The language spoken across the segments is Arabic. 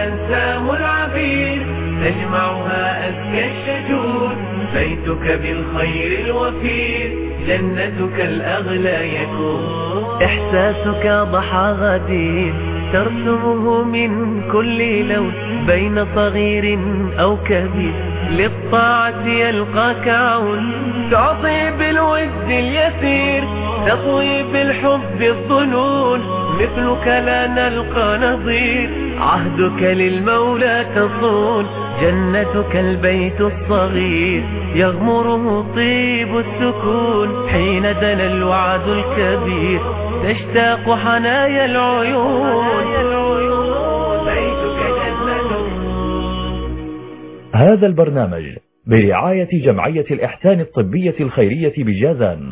أنسام العبير تجمعها أزكى الشجون. بيتك بالخير الوفير جنتك الأغلى يكون. إحساسك ضحى غدير ترسمه من كل لون بين صغير أو كبير للطاعة يلقاك عون. تعطي بالود اليسير تطوي بالحب الظنون مثلك لا نلقى نظير عهدك للمولى تصون. جنتك البيت الصغير يغمره طيب السكون حين دنا الوعد الكبير تشتاق حنايا العيون. بيتك جنة. هذا البرنامج برعاية جمعية الإحسان الطبية الخيرية بجازان.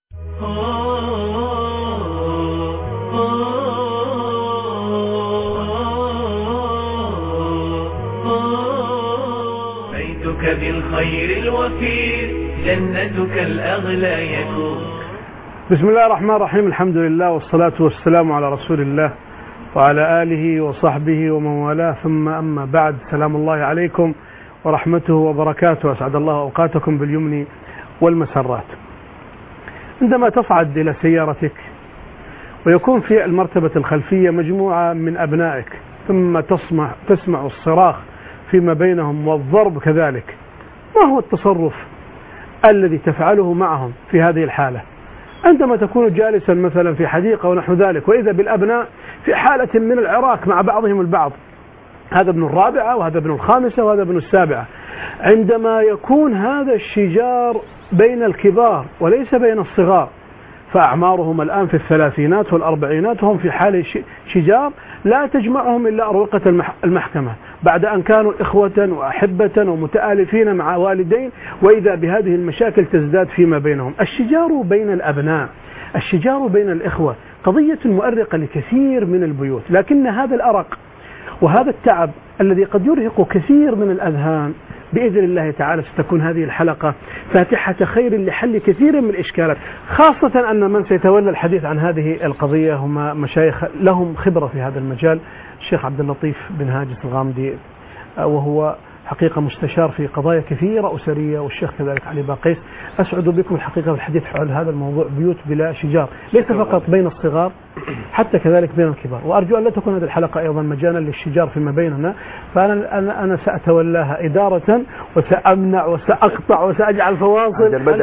بيتك بالخير الوفير جنتك الأغلى يكون. بسم الله الرحمن الرحيم. الحمد لله والصلاة والسلام على رسول الله وعلى آله وصحبه ومن والاه، ثم أما بعد. سلام الله عليكم ورحمته وبركاته. أسعد الله أوقاتكم باليمن والمسرات. عندما تصعد إلى سيارتك ويكون في المرتبة الخلفية مجموعة من أبنائك ثم تسمع الصراخ فيما بينهم والضرب كذلك، ما هو التصرف الذي تفعله معهم في هذه الحالة؟ عندما تكون جالسا مثلا في حديقة ونحو ذلك وإذا بالأبناء في حالة من العراك مع بعضهم البعض، هذا ابن الرابعة وهذا ابن الخامسة وهذا ابن السابعة، عندما يكون هذا الشجار بين الكبار وليس بين الصغار، فأعمارهم الآن في الثلاثينات والأربعينات وهم في حال شجار لا تجمعهم إلا أروقة المحكمة بعد أن كانوا إخوة وأحبة ومتآلفين مع والدين، وإذا بهذه المشاكل تزداد فيما بينهم. الشجار بين الأبناء، الشجار بين الإخوة قضية مؤرقة لكثير من البيوت، لكن هذا الأرق وهذا التعب الذي قد يرهق كثير من الأذهان بإذن الله تعالى ستكون هذه الحلقة فاتحة خير لحل كثير من الإشكالات، خاصة أن من سيتولى الحديث عن هذه القضية هم مشايخ لهم خبرة في هذا المجال. الشيخ عبد اللطيف بن هاجس الغامدي وهو حقيقة مستشار في قضايا كثيرة أسرية، والشيخ كذلك علي باقيس. أسعد بكم الحقيقة بالحديث حول هذا الموضوع، بيوت بلا شجار، ليس فقط بين الصغار حتى كذلك بين الكبار. وأرجو أن لا تكون هذه الحلقة أيضا مجانا للشجار فيما بيننا، فأنا سأتولاها إدارة وسأمنع وسأقطع وسأجعل فواصل. أنت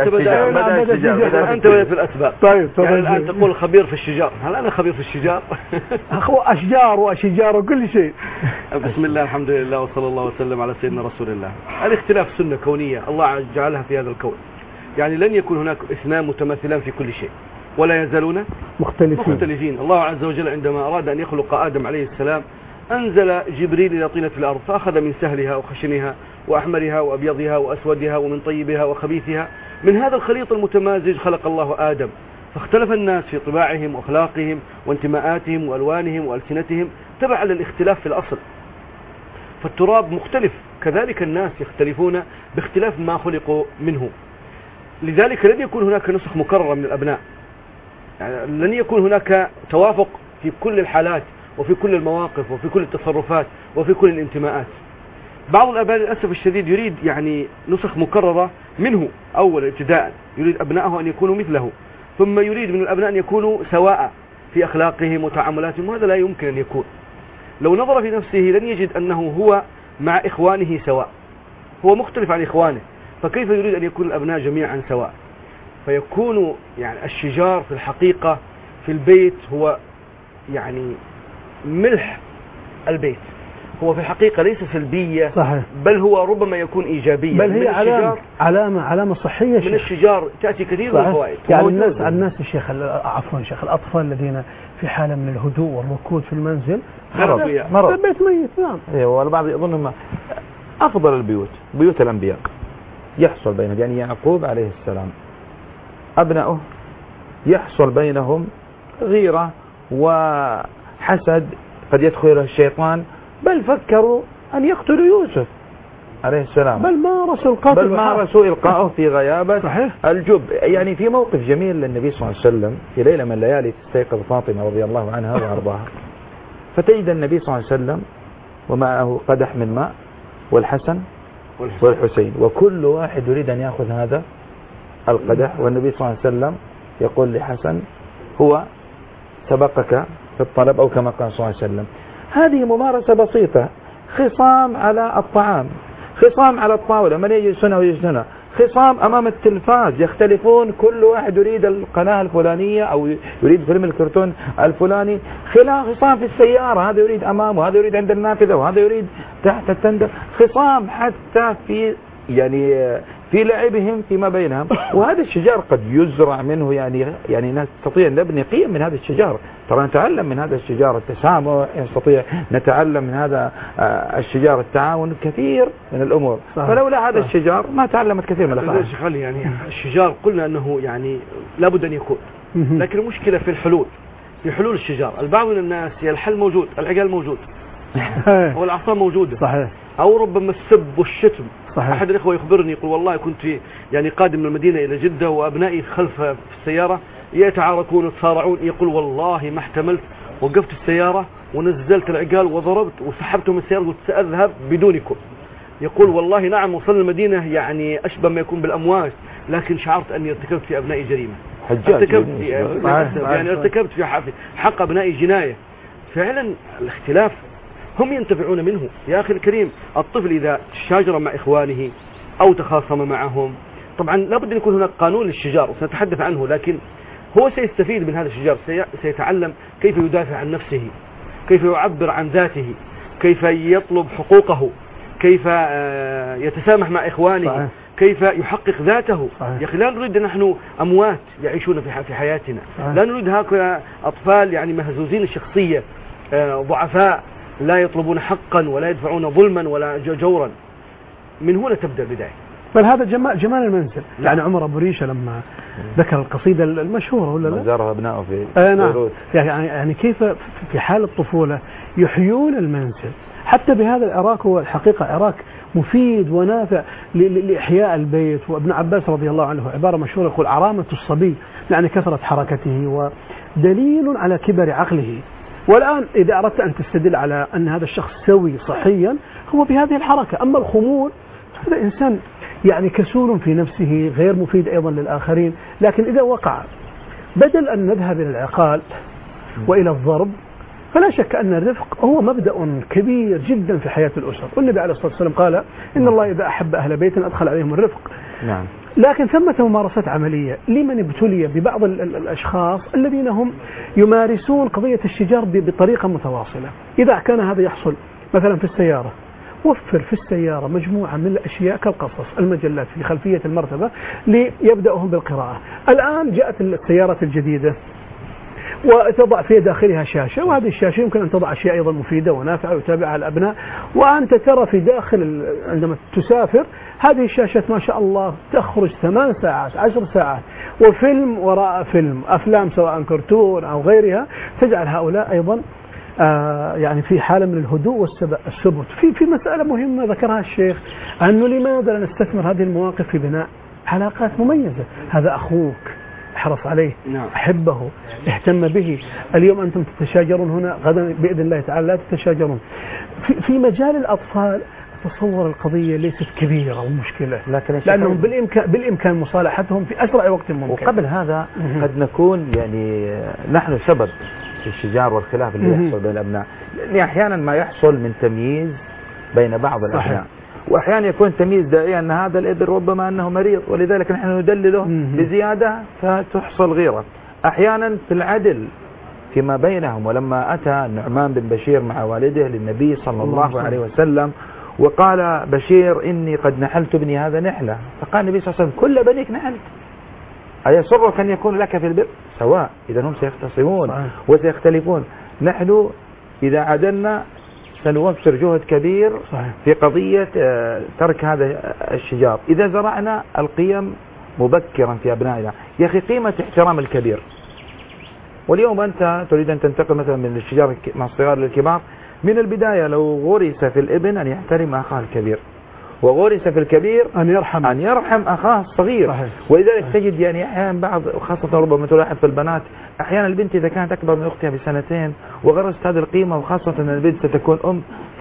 بدأت في الأسباب. طيب يعني الآن تقول خبير في الشجار، هل أنا خبير في الشجار؟ أشجار وأشجار وكل شيء. بسم الله الحمد لله وصلى الله وسلم على سيدنا رسول الله. الاختلاف سنة كونية الله جعلها في هذا الكون، يعني لن يكون هناك اثنان متماثلان في كل شيء ولا يزالون مختلفين. الله عز وجل عندما أراد أن يخلق آدم عليه السلام أنزل جبريل إلى طينة الأرض فأخذ من سهلها وخشنها وأحمرها وأبيضها وأسودها ومن طيبها وخبيثها. من هذا الخليط المتمازج خلق الله آدم، فاختلف الناس في طباعهم وأخلاقهم وانتماءاتهم وألوانهم وألسنتهم تبعا للاختلاف في الأصل. فالتراب مختلف، كذلك الناس يختلفون باختلاف ما خلقوا منه. لذلك لن يكون هناك نسخ مكررة من الأبناء، يعني لن يكون هناك توافق في كل الحالات وفي كل المواقف وفي كل التصرفات وفي كل الانتماءات. بعض الآباء للأسف الشديد يريد يعني نسخ مكررة منه أول ابتداء، يريد أبنائه أن يكونوا مثله، ثم يريد من الأبناء أن يكونوا سواء في أخلاقهم وتعاملاتهم، وهذا لا يمكن أن يكون. لو نظر في نفسه لن يجد أنه هو مع إخوانه سواء، هو مختلف عن إخوانه، فكيف يريد أن يكون الأبناء جميعا سواء؟ فيكون يعني الشجار في الحقيقة في البيت هو يعني ملح البيت، هو في الحقيقة ليس سلبية، صحيح، بل هو ربما يكون إيجابية، بل هي علامة صحية. من الشجار تأتي كثير من الفوائد. يعني الناس الشيخ، عفوا شيخ، الأطفال الذين في حالة من الهدوء والركود في المنزل مرض البيت ميت. نعم. ايوه، والبعض يظن أفضل البيوت بيوت الأنبياء يحصل بينهم، يعني يعقوب عليه السلام أبنائه يحصل بينهم غيرة وحسد، قد يدخل الشيطان، بل فكروا أن يقتلوا يوسف عليه السلام، بل مارسوا إلقاءه في غيابة الجب. يعني في موقف جميل للنبي صلى الله عليه وسلم في ليلة من الليالي تستيقظ فاطمة رضي الله عنها وأرضاها، فتجد النبي صلى الله عليه وسلم ومعه قدح من ماء والحسن والحسين، وكل واحد يريد أن يأخذ هذا القدح، والنبي صلى الله عليه وسلم يقول لحسن هو سبقك في الطلب، أو كما قال صلى الله عليه وسلم. هذه ممارسة بسيطة، خصام على الطعام، خصام على الطاولة، من يجلس هنا ويجلس هنا، خصام أمام التلفاز يختلفون، كل واحد يريد القناة الفلانية أو يريد فيلم الكرتون الفلاني، خصام في السيارة، هذا يريد أمامه، هذا يريد عند النافذة، وهذا يريد تحت التندر، خصام حتى في في لعبهم فيما بينهم. وهذا الشجار قد يزرع منه يعني نستطيع أن نبني قيم من هذا الشجار، ترى نتعلم من هذا الشجار التسامح، نستطيع نتعلم من هذا الشجار التعاون، كثير من الأمور. فلولا هذا الشجار ما تعلمت كثير من الأخلاق. يعني الشجار قلنا أنه يعني لابد أن يكون، لكن المشكلة في الحلول، في حلول الشجار. البعض من الناس الحل موجود، العقال موجود والأعصاب موجودة، صحيح، أو ربما السب والشتم. صحيح. أحد الإخوة يخبرني يقول والله كنت يعني قادم من المدينة إلى جدة وأبنائي خلف في السيارة يتعاركون وتصارعون، يقول والله ما احتملت، وقفت السيارة ونزلت العقال وضربت وسحبتهم من السيارة وقلت سأذهب بدونكم. يقول والله نعم وصلنا المدينة يعني أشبه ما يكون بالأمواج، لكن شعرت أني ارتكبت في أبنائي جريمة، ارتكبت في حق أبنائي جناية. فعلا الاختلاف هم ينتفعون منه. يا أخي الكريم، الطفل إذا شاجر مع إخوانه أو تخاصم معهم، طبعا لابد أن يكون هناك قانون للشجار وسنتحدث عنه، لكن هو سيستفيد من هذا الشجار، سيتعلم كيف يدافع عن نفسه، كيف يعبر عن ذاته، كيف يطلب حقوقه، كيف يتسامح مع إخوانه. صحيح. كيف يحقق ذاته. صحيح. يا أخي لا نريد نحن أموات يعيشون في حياتنا. صحيح. لا نريد هكذا أطفال يعني مهزوزين الشخصية، ضعفاء لا يطلبون حقا ولا يدفعون ظلما ولا جورا. من هنا تبدأ البداية. بل هذا جمال المنزل. يعني عمر أبو ريشة لما ذكر القصيدة المشهورة ولا لا؟ زارها أبنائه في بيروت. يعني كيف في حال الطفولة يحيون المنزل. حتى بهذا العراق، هو الحقيقة عراق مفيد ونافع لإحياء البيت. وابن عباس رضي الله عنه عبارة مشهورة يقول عرامة الصبي يعني كثرة حركته ودليل على كبر عقله. والآن إذا أردت أن تستدل على أن هذا الشخص سوي صحيا هو بهذه الحركة. أما الخمول هذا إنسان يعني كسول في نفسه، غير مفيد أيضا للآخرين. لكن إذا وقع بدل أن نذهب إلى العقال وإلى الضرب، فلا شك أن الرفق هو مبدأ كبير جدا في حياة الأسر. والنبي عليه الصلاة والسلام قال إن الله إذا أحب أهل بيت أدخل عليهم الرفق. نعم. لكن ثمة ممارسات عملية لمن ابتلي ببعض الأشخاص الذين هم يمارسون قضية الشجار بطريقة متواصلة. إذا كان هذا يحصل مثلا في السيارة، وفر في السيارة مجموعة من الأشياء كالقصص، المجلات في خلفية المرتبة ليبدأهم بالقراءة. الآن جاءت السيارات الجديدة وتضع في داخلها شاشة، وهذه الشاشة يمكن أن تضع أشياء أيضا مفيدة ونافعة ويتابعها الأبناء. وأنت ترى في داخل عندما تسافر هذه الشاشات ما شاء الله تخرج 8 ساعات 10 ساعات، وفيلم وراء فيلم، أفلام سواء كرتون أو غيرها، تجعل هؤلاء أيضا يعني في حالة من الهدوء والثبات. في مسألة مهمة ذكرها الشيخ، أنه لماذا لا نستثمر هذه المواقف في بناء علاقات مميزة. هذا أخوك، احرص عليه. نعم. أحبه، اهتم به. اليوم أنتم تتشاجرون هنا، غدا بإذن الله تعالى لا تتشاجرون. في مجال الأطفال تصور القضية ليست كبيرة ومشكلة، لأنهم بالإمكان مصالحتهم في أسرع وقت ممكن. وقبل هذا قد نكون يعني نحن سبب في الشجار والخلاف اللي يحصل بين الأبناء، لأن أحيانا ما يحصل من تمييز بين بعض الأبناء، وأحيانا يكون تمييز دائما أن هذا الابن ربما أنه مريض ولذلك نحن ندلله بزيادة فتحصل غيرة. أحيانا في العدل فيما بينهم. ولما أتى النعمان بن بشير مع والده للنبي صلى الله عليه وسلم وقال بشير إني قد نحلت ابني هذا نحلة، فقال النبي صلى الله عليه وسلم كل بنيك نحلت، أيسرك أن يكون لك في البر سواء؟ إذا هم سيختصمون وسيختلفون. نحن إذا عدلنا سنوفر جهد كبير في قضية ترك هذا الشجار إذا زرعنا القيم مبكرا في أبنائنا. يا أخي قيمة احترام الكبير. واليوم أنت تريد أن تنتقل مثلا من الشجار مع الصغار للكبار، من البداية لو غرس في الابن أن يحترم أخاه الكبير، وغرس في الكبير أن يرحم أخاه الصغير. صحيح. ولذلك تجد يعني أحيانا بعض، وخاصة ربما تلاحظ في البنات، أحيانا البنت إذا كانت أكبر من أختها ب2 سنين وغرست هذه القيمة، وخاصة أن البنت ستكون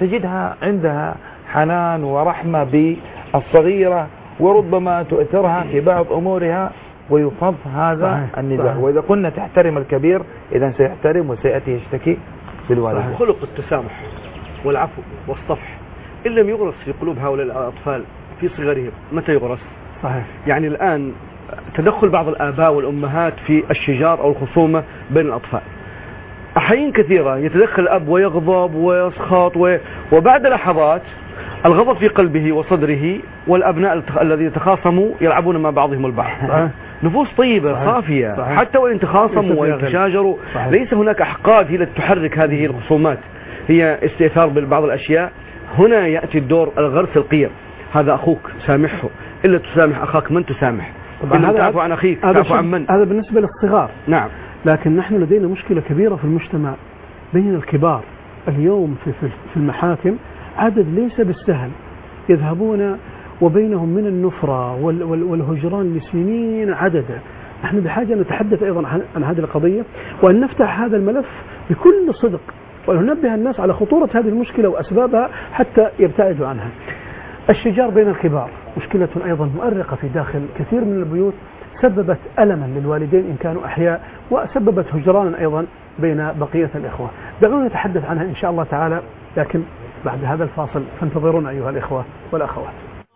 تجدها عندها حنان ورحمة بالصغيرة، وربما تؤثرها في بعض أمورها، ويفض هذا النزاع. وإذا قلنا تحترم الكبير إذا سيحترم وسيأتي يشتكي بالوالد. خلق التسامح والعفو والصفح إن لم يغرس في قلوب هؤلاء الأطفال في صغرهم متى يغرس؟ صحيح. يعني الآن تدخل بعض الآباء والأمهات في الشجار أو الخصومة بين الأطفال، أحيان كثيرة يتدخل الأب ويغضب ويسخط وبعد لحظات الغضب في قلبه وصدره، والأبناء الذين يتخاصموا يلعبون مع بعضهم البعض. نفوس طيبة صافية، حتى وإن تخاصموا وإن تشاجروا ليس هناك أحقاد هي التي تحرك هذه الخصومات، هي استئثار ببعض الأشياء. هنا يأتي الدور الغرس القيم. هذا أخوك سامحه، إلا تسامح أخاك من تسامح، إلا تعفو عن أخيك تعفو عن من. هذا بالنسبة للصغار. نعم. لكن نحن لدينا مشكلة كبيرة في المجتمع بين الكبار. اليوم في المحاكم عدد ليس بالسهل يذهبون وبينهم من النفرة والهجران لسنين عددا. نحن بحاجة نتحدث أيضا عن هذه القضية، وأن نفتح هذا الملف بكل صدق، وأن ننبه الناس على خطورة هذه المشكلة وأسبابها حتى يبتعدوا عنها. الشجار بين الكبار مشكلة أيضا مؤرقة في داخل كثير من البيوت، سببت ألما للوالدين إن كانوا أحياء، وسببت هجرانا أيضا بين بقية الإخوة. دعونا نتحدث عنها إن شاء الله تعالى، لكن بعد هذا الفاصل فانتظرونا أيها الإخوة والأخوات.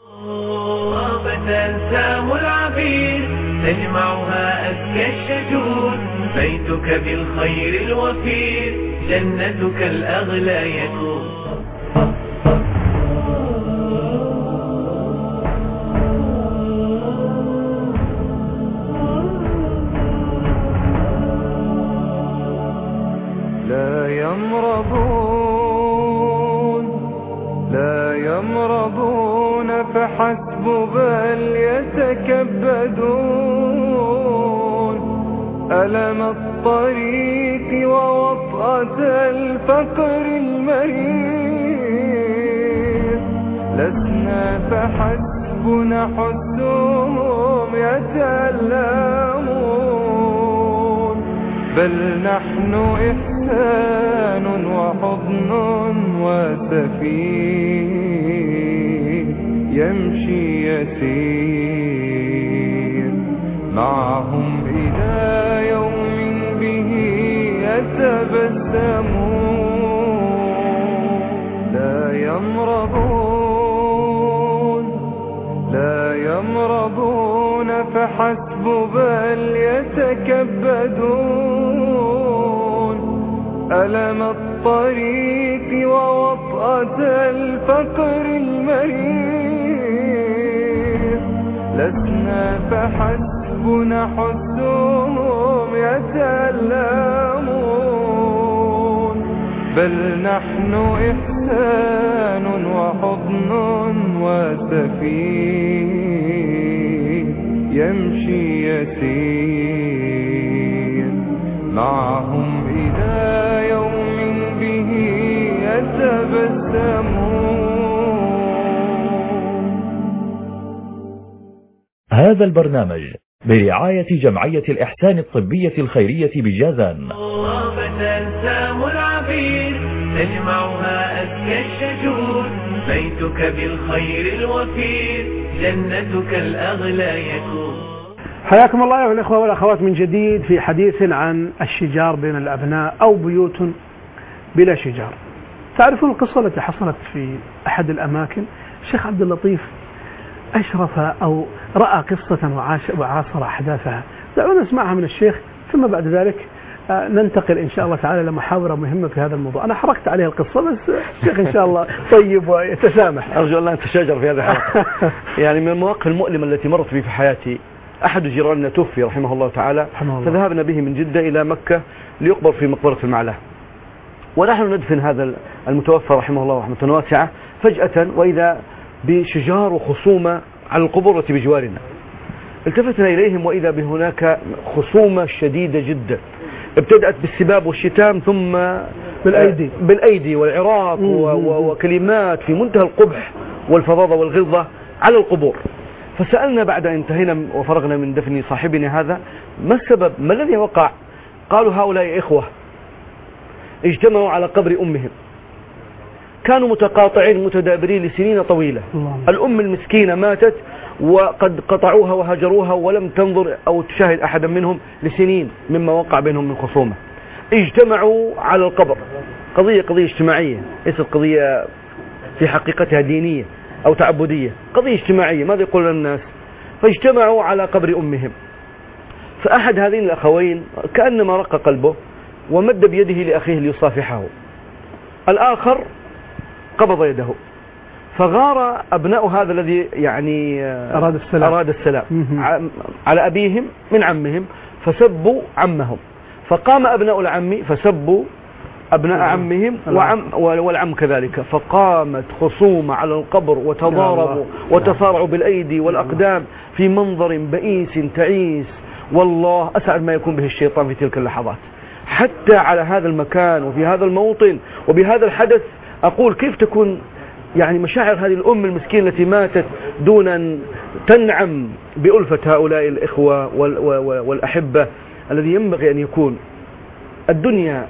فتنسام العبير تجمعها أزكى الشجور، بيتك بالخير الوفير جنتك الأغلى يكون. لا يمرضون فحسب بل يتكبدون ألم الطريق ووطأة الفقر المريض، لسنا فحسبنا حسهم يتألمون، بل نحن إحسان وحضن وسفير يمشي يسير معهم إلى يوم به يتبسمون. لا يمرضون فحسب بل يتكبدون ألم الطريق ووطأة الفقر المريض، لسنا فحسبنا حسهم يتألمون، بل نحن إحسان وحضن وسفير يمشي يسير معهم إلى يوم به يتبسمون. هذا البرنامج برعاية جمعية الإحسان الطبية الخيرية بجازان. فتنسام العبير تجمعها أزكى الشجور، بيتك بالخير الوفير جنتك الأغلى يكون. حياكم الله أيها الإخوة والأخوات من جديد في حديث عن الشجار بين الأبناء أو بيوت بلا شجار. تعرفون القصة التي حصلت في أحد الأماكن؟ الشيخ عبد اللطيف أشرف أو رأى قصة وعاصر أحداثها. دعونا نسمعها من الشيخ، ثم بعد ذلك ننتقل إن شاء الله تعالى لمحاورة مهمة في هذا الموضوع. أنا حركت عليها القصة بس الشيخ إن شاء الله طيب ويتسامح. أرجو أن لا نتشاجر في هذا الحلقة. يعني من المواقف المؤلمة التي مرت بي في حياتي، أحد جيراننا توفي رحمه الله تعالى، فذهبنا به من جدة إلى مكة ليقبر في مقبرة المعلاه، ونحن ندفن هذا المتوفى رحمه الله رحمة واسعة، فجأة وإذا بشجار وخصومة على القبور التي بجوارنا. التفتنا إليهم وإذا بهناك خصومة شديدة جدا، ابتدأت بالسباب والشتام ثم بالأيدي والعراق وكلمات في منتهى القبح والفظاظة والغلظة على القبور. فسألنا بعد أن انتهينا وفرغنا من دفن صاحبنا هذا ما السبب، ما الذي وقع؟ قالوا هؤلاء إخوة اجتمعوا على قبر أمهم كانوا متقاطعين متدابرين لسنين طويلة. الأم المسكينة ماتت وقد قطعوها وهجروها ولم تنظر أو تشاهد أحدا منهم لسنين مما وقع بينهم من خصومة. اجتمعوا على القبر، قضية اجتماعية، ليست قضية في حقيقتها دينية أو تعبدية، قضية اجتماعية. ماذا يقول الناس؟ فاجتمعوا على قبر أمهم، فأحد هذين الأخوين كأنما رق قلبه ومد بيده لأخيه ليصافحه، الآخر قبض يده، فغار أبناء هذا الذي يعني أراد السلام على أبيهم من عمهم، فسبوا عمهم، فقام أبناء العم فسبوا أبناء عمهم والعم كذلك، فقامت خصومة على القبر وتضاربوا وتصارعوا بالأيدي والأقدام في منظر بئيس تعيس. والله أسعد ما يكون به الشيطان في تلك اللحظات. حتى على هذا المكان وفي هذا الموطن وبهذا الحدث أقول كيف تكون يعني مشاعر هذه الأم المسكينة التي ماتت دون أن تنعم بألفة هؤلاء الإخوة والأحبة الذي ينبغي أن يكون. الدنيا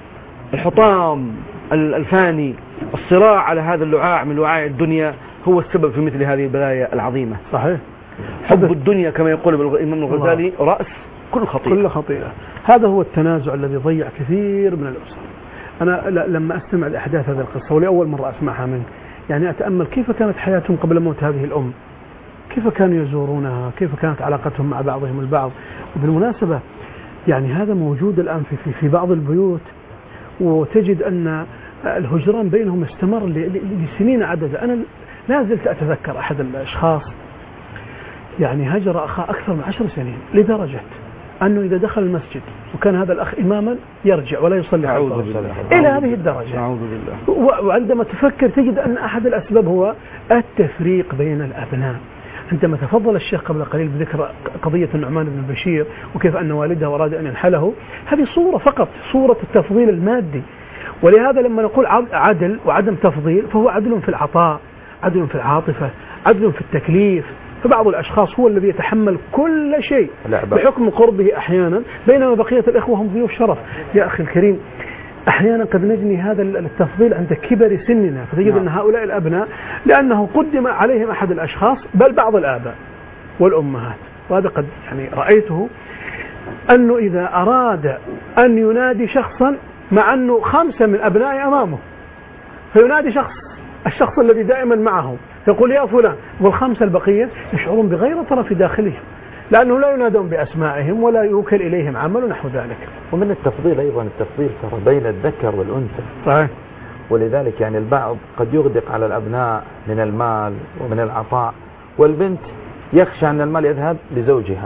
الحطام الفاني، الصراع على هذا اللعاع من لعاع الدنيا هو السبب في مثل هذه البلايا العظيمة. صحيح. حب الدنيا كما يقول الإمام الغزالي رأس كل خطيئة. هذا هو التنازع الذي ضيع كثير من الأسر. أنا لما أستمع لأحداث هذه القصة ولأول مرة أسمعها منك، يعني أتأمل كيف كانت حياتهم قبل موت هذه الأم، كيف كانوا يزورونها، كيف كانت علاقتهم مع بعضهم البعض. وبالمناسبة يعني هذا موجود الآن في بعض البيوت، وتجد أن الهجران بينهم استمر لسنين عددة. أنا لا زلت أتذكر أحد الأشخاص يعني هجر أخاه أكثر من 10 سنين، لدرجة أنه إذا دخل المسجد وكان هذا الأخ إماما يرجع ولا يصلي خلفه إلى هذه الدرجة. أعوذ بالله. وعندما تفكر تجد أن أحد الأسباب هو التفريق بين الأبناء. عندما تفضل الشيخ قبل قليل بذكر قضية النعمان بن بشير وكيف أن والده أراد أن ينحله، هذه صورة فقط، صورة التفضيل المادي. ولهذا لما نقول عدل وعدم تفضيل فهو عدل في العطاء، عدل في العاطفة، عدل في التكليف. فبعض الأشخاص هو الذي يتحمل كل شيء بحكم قربه أحيانا، بينما بقية الإخوة هم ضيوف شرف. يا أخي الكريم، أحيانا قد نجني هذا التفضيل عند كبر سننا، فتجد أن هؤلاء الأبناء لأنه قدم عليهم أحد الأشخاص بل بعض الآباء والأمهات، وهذا قد يعني رأيته أنه إذا أراد أن ينادي شخصا مع أنه 5 من أبنائه أمامه، فينادي الشخص الذي دائما معهم يقول يا فلان، وال5 البقية يشعرون بغير طرف داخلهم، لأنه لا ينادون بأسمائهم ولا يوكل إليهم عمل نحو ذلك. ومن التفضيل أيضا التفضيل ترى بين الذكر والأنثى. صحيح. ولذلك يعني البعض قد يغدق على الأبناء من المال ومن العطاء، والبنت يخشى أن المال يذهب لزوجها.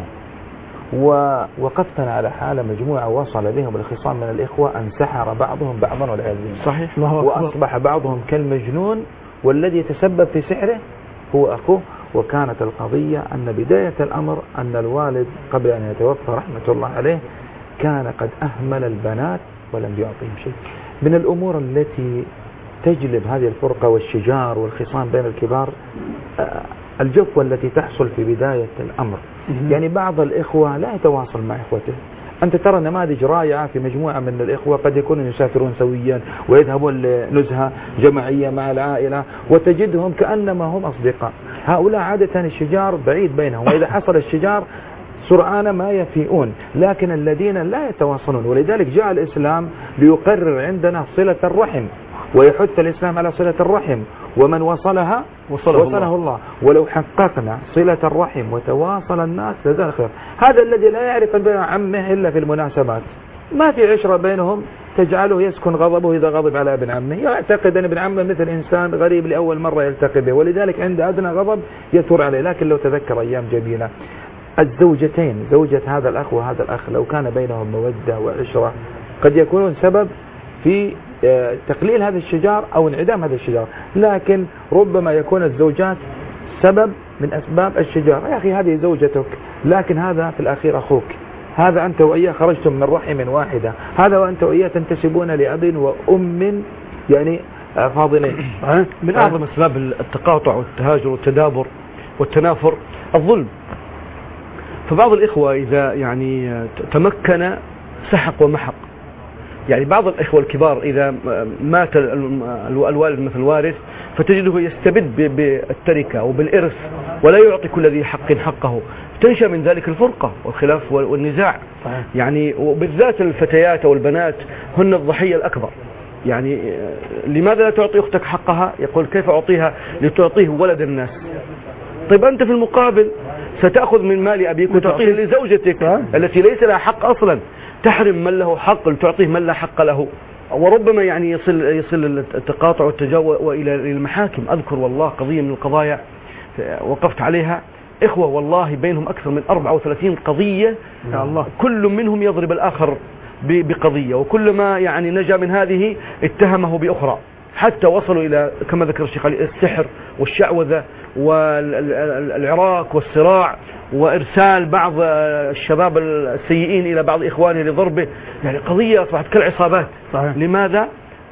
ووقفتنا على حالة مجموعة وصل بهم الخصام من الإخوة أن سحر بعضهم بعضا والعياذ بالله. صحيح. وأصبح بعضهم كالمجنون، والذي تسبب في سحره هو أخوه. وكانت القضية أن بداية الأمر أن الوالد قبل أن يتوفى رحمة الله عليه كان قد أهمل البنات ولم يعطيهم شيء. من الأمور التي تجلب هذه الفرقة والشجار والخصام بين الكبار الجفوة التي تحصل في بداية الأمر. يعني بعض الإخوة لا يتواصل مع إخوته. أنت ترى نماذج رائعة في مجموعة من الإخوة قد يكونوا يسافرون سويا ويذهبون لنزهة جماعية مع العائلة وتجدهم كأنما هم أصدقاء. هؤلاء عادة الشجار بعيد بينهم، وإذا حصل الشجار سرعان ما يفيئون، لكن الذين لا يتواصلون. ولذلك جاء الإسلام ليقرر عندنا صلة الرحم، ويحث الإسلام على صلة الرحم، ومن وصلها وصله الله. ولو حققنا صلة الرحم وتواصل الناس لذلك خير. هذا الذي لا يعرف بين عمه إلا في المناسبات، ما في عشرة بينهم تجعله يسكن غضبه إذا غضب على ابن عمه، يعتقد أن ابن عمه مثل إنسان غريب لأول مرة يلتقي به، ولذلك عند أدنى غضب يثور عليه. لكن لو تذكر أيام جميلة الزوجتين، زوجة هذا الأخ وهذا الأخ، لو كان بينهم مودة وعشرة قد يكونون سبب في تقليل هذا الشجار أو انعدام هذا الشجار. لكن ربما يكون الزوجات سبب من أسباب الشجار. يا أخي هذه زوجتك، لكن هذا في الأخير أخوك، هذا أنت وإياه خرجتم من رحم واحدة، هذا وأنت وإياه تنتسبون لأب وأم يعني فاضلين. من أعظم أسباب التقاطع والتهاجر والتدابر والتنافر الظلم. فبعض الإخوة إذا يعني تمكن سحق ومحق، يعني بعض الإخوة الكبار إذا مات الوالد مثل الوارث فتجده يستبد بالتركة وبالإرث ولا يعطي كل ذي حق حقه، تنشأ من ذلك الفرقة والخلاف والنزاع. يعني وبالذات الفتيات أو البنات هن الضحية الأكبر. يعني لماذا لا تعطي أختك حقها؟ يقول كيف أعطيها؟ لتعطيه ولد الناس. طيب أنت في المقابل ستأخذ من مال أبيك وتعطيه لزوجتك التي ليس لها حق أصلا، تحرم من له حق لتعطيه من لا حق له. وربما يعني يصل التقاطع والتجاوز وإلى المحاكم. أذكر والله قضية من القضايا وقفت عليها، إخوة والله بينهم أكثر من 34 قضية، يا الله كل منهم يضرب الآخر بقضية، وكل ما يعني نجا من هذه اتهمه بأخرى، حتى وصلوا إلى كما ذكر الشيخ علي السحر والشعوذة والعراك والصراع وإرسال بعض الشباب السيئين إلى بعض إخوانه لضربه. يعني قضية أصبحت كالعصابات. لماذا؟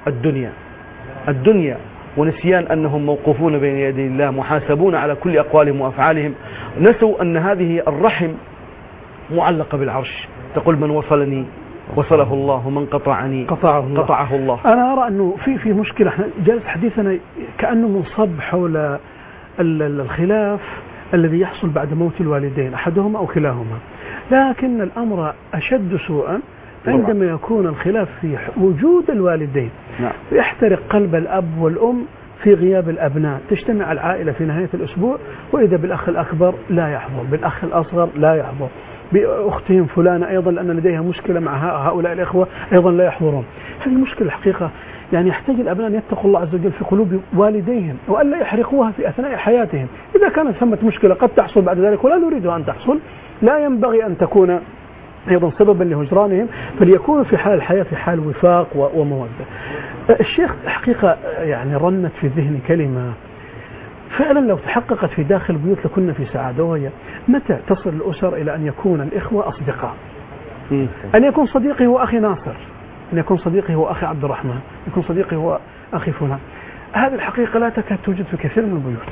الدنيا ونسيان أنهم موقوفون بين يدي الله محاسبون على كل أقوالهم وأفعالهم. نسوا أن هذه الرحم معلقة بالعرش، تقول من وصلني وصله الله ومن قطعني قطعه الله. أنا أرى أنه في مشكلة. احنا جالس حديثنا كأنه منصب حول الخلاف الذي يحصل بعد موت الوالدين أحدهما أو كلاهما، لكن الأمر أشد سوءا عندما يكون الخلاف في وجود الوالدين. يحترق قلب الأب والأم في غياب الأبناء، تجتمع العائلة في نهاية الأسبوع وإذا بالأخ الأكبر لا يحضر، بالأخ الأصغر لا يحضر، بأختهم فلانة أيضا لأن لديها مشكلة مع هؤلاء الإخوة أيضا لا يحضرون. هذه المشكلة الحقيقة يعني يحتاج الأبناء أن يتقوا الله عز وجل في قلوب والديهم وألا يحرقوها في أثناء حياتهم. إذا كانت ثمة مشكلة قد تحصل بعد ذلك ولا نريدها أن تحصل، لا ينبغي أن تكون أيضا سببا لهجرانهم، فليكونوا في حال الحياة في حال وفاق ومودة. الشيخ حقيقة يعني رنت في ذهني كلمة فعلا لو تحققت في داخل البيوت لكنا في سعادة، وهي متى تصل الأسر إلى أن يكون الإخوة أصدقاء، أن يكون صديقي هو أخي ناصر، أن يكون صديقي هو أخي عبد الرحمن، يكون صديقي هو أخي فلان. هذه الحقيقة لا تكاد توجد في كثير من البيوت.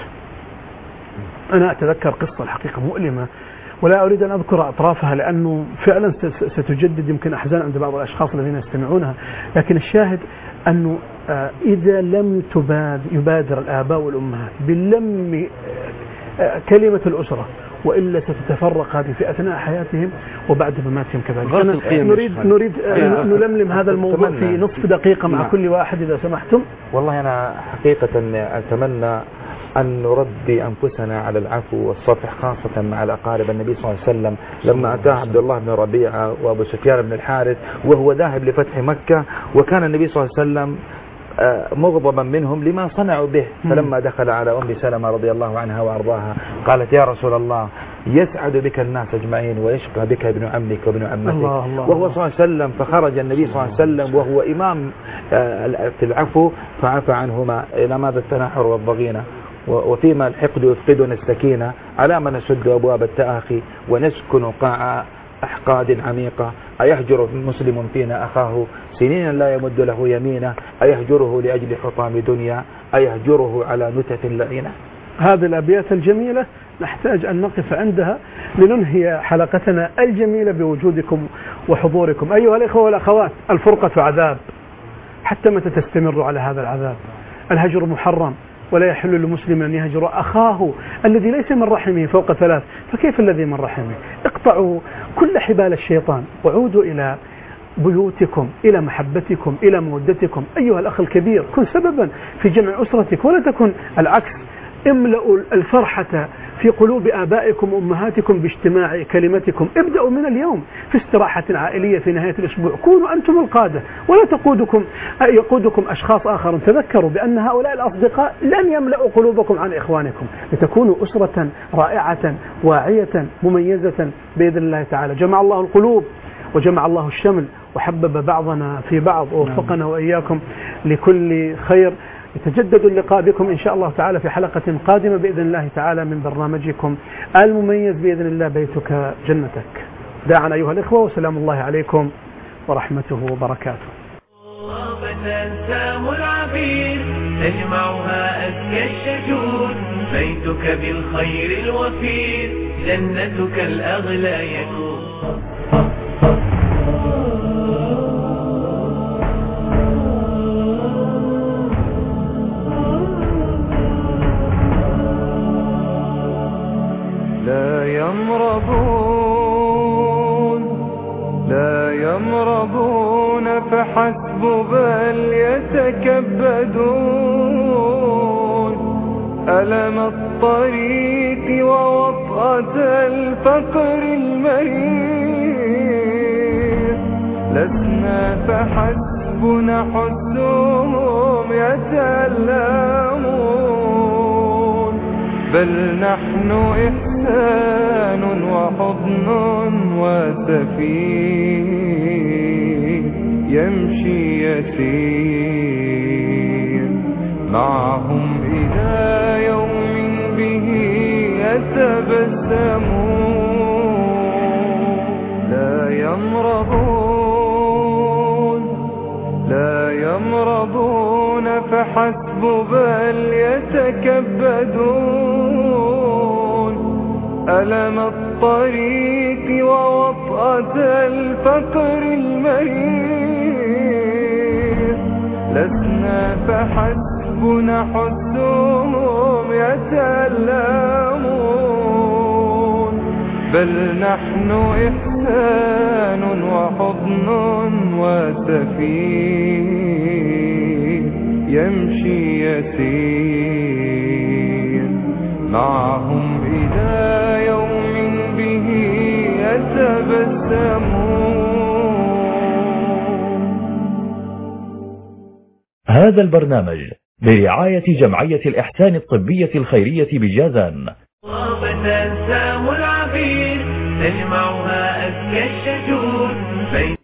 أنا أتذكر قصة الحقيقة مؤلمة ولا أريد أن أذكر أطرافها لأنه فعلا ستجدد يمكن أحزان عند بعض الأشخاص الذين يستمعونها، لكن الشاهد أنه إذا لم يبادر الآباء والأمهات بلم كلمة الأسرة وإلا ستتفرق هذه في أثناء حياتهم وبعد مماتهم كذلك. نريد نلملم هذا الموضوع في نصف دقيقة مع كل واحد إذا سمحتم. والله أنا حقيقة أتمنى أن نربي أنفسنا على العفو والصفح خاصة مع الأقارب. النبي صلى الله عليه وسلم لما أتاه عبد الله بن ربيعة وأبو سفيان بن الحارث وهو ذاهب لفتح مكة، وكان النبي صلى الله عليه وسلم مغضبا منهم لما صنعوا به، فلما دخل على أم سلمة رضي الله عنها وأرضاها قالت يا رسول الله يسعد بك الناس أجمعين ويشقى بك ابن عمك وابن عمتك، وهو صلى الله عليه وسلم. فخرج النبي صلى الله عليه وسلم وهو إمام في العفو فعفى عنهما. إلى ماذا التناحر والضغينة؟ وفيما الحقد يفقدنا السكينة، على ما نسد أبواب التآخي ونسكن قاع أحقاد عميقة. أيهجر مسلم فينا أخاه سنين لا يمد له يمينه، أيهجره لأجل حطام دنيا، أيهجره على نتف لعينة. هذه الأبيات الجميلة نحتاج أن نقف عندها لننهي حلقتنا الجميلة بوجودكم وحضوركم. أيها الإخوة والأخوات، الفرقة عذاب، حتى متى تستمر على هذا العذاب؟ الهجر محرم ولا يحل لمسلم أن يهجر أخاه الذي ليس من رحمه فوق 3، فكيف الذي من رحمه؟ اقطعوا كل حبال الشيطان وعودوا إلى بيوتكم، إلى محبتكم، إلى مودتكم. أيها الأخ الكبير، كن سببا في جمع أسرتك ولا تكن العكس. املأوا الفرحة في قلوب آبائكم وأمهاتكم باجتماع كلمتكم. ابدأوا من اليوم في استراحة عائلية في نهاية الأسبوع، كونوا أنتم القادة ولا يقودكم أشخاص آخرون. تذكروا بأن هؤلاء الأصدقاء لن يملأوا قلوبكم عن إخوانكم، لتكونوا أسرة رائعة واعية مميزة بإذن الله تعالى. جمع الله القلوب وجمع الله الشمل وحبب بعضنا في بعض ووفقنا وإياكم لكل خير. يتجدد اللقاء بكم إن شاء الله تعالى في حلقة قادمة بإذن الله تعالى من برنامجكم المميز بإذن الله بيتك جنتك. داعا أيها الإخوة، وسلام الله عليكم ورحمته وبركاته. فتنسام العبير تجمعها أزكى الشجور، بيتك بالخير الوفير جنتك الأغلى يكون. يتكبدون ألم الطريق ووطأة الفقر المرير لسنا فحسبنا حزنهم يتألمون بل نحن إحسان وحضن وسفير يمشي يسير معهم إلى يوم به يتبسمون لا يمرضون فحسب بل يتكبدون ألم الطريق ووطأة الفقر المرير لسنا فحسبنا حزنهم يتألمون بل نحن إحسان وحضن وسفير يمشي يسير معهم إلى يوم به يتبسمون. هذا البرنامج برعاية جمعية الإحسان الطبية الخيرية بجازان. طابت أنسام العبير تجمعها أزكى الشجون